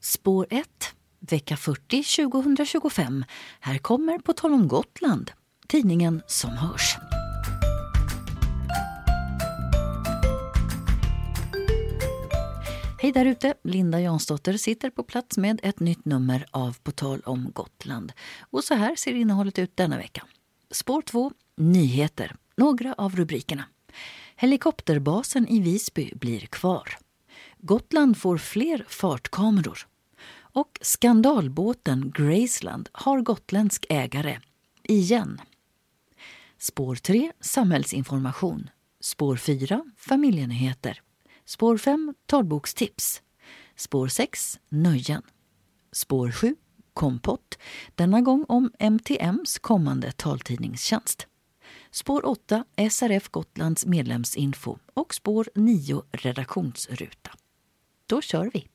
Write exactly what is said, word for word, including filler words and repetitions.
Spår ett, vecka fyrtio tjugohundratjugofem. Här kommer På tal om Gotland, tidningen som hörs. Hej där ute, Linda Jansdotter sitter på plats med ett nytt nummer av På tal om Gotland. Och så här ser innehållet ut denna vecka. Spår två, nyheter. Några av rubrikerna. Helikopterbasen i Visby blir kvar. Gotland får fler fartkameror. Och skandalbåten Graceland har gotländsk ägare. Igen. Spår tre, samhällsinformation. Spår fyra, familjenyheter. Spår fem, talbokstips. Spår sex, nöjen. Spår sju, kompott. Denna gång om M T M:s kommande taltidningstjänst. Spår åtta, S R F Gotlands medlemsinfo. Och spår nio, redaktionsruta. Då kör vi!